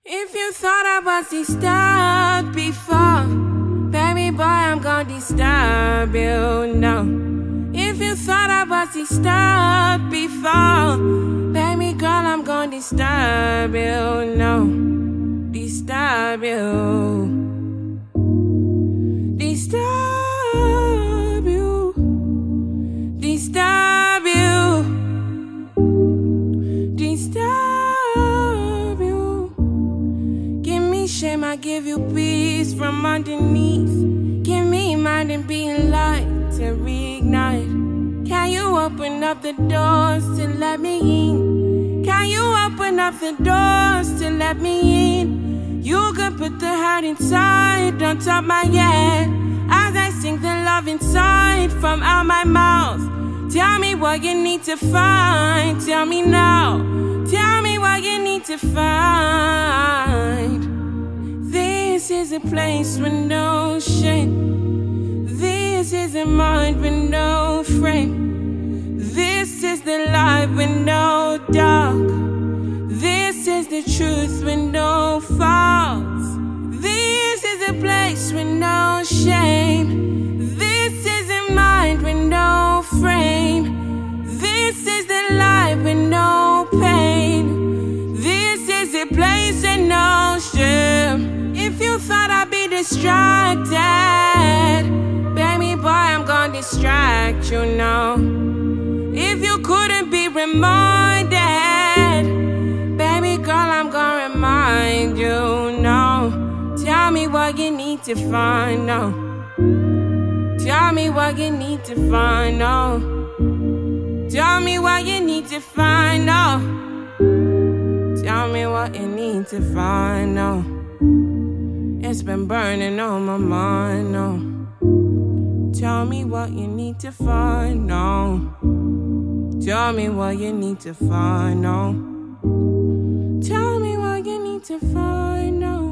If you thought I was disturbed before, baby boy, I'm gonna disturb you now. If you thought I was disturbed before, baby girl, I'm gonna disturb you now. Disturb you. Disturb you. Disturb you. Disturb you. Give me shame, I give you peace from underneath. Give me mind and being light to reignite. Can you open up the doors to let me in? Can you open up the doors to let me in? You could put the hurt inside on top my head as I sing the love inside from out my mouth. Tell me what you need to find. Tell me now. Tell me what you need to find. This is a place with no shame. This is a mind with no frame. This is the light with no dark. This is the truth with no faults. This is a place with no shame. This is a mind with no frame. This is the light with no pain. This is a place with no shame. If you thought I'd be distracted, baby boy, I'm gonna distract you now. If you couldn't be reminded, baby girl, I'm gonna remind you now. Tell me what you need to find now. Tell me what you need to find now. Tell me what you need to find now. Tell me what you need to find now. It's been burning on my mind now. Tell me what you need to find now. Tell me what you need to find now. Tell me what you need to find now.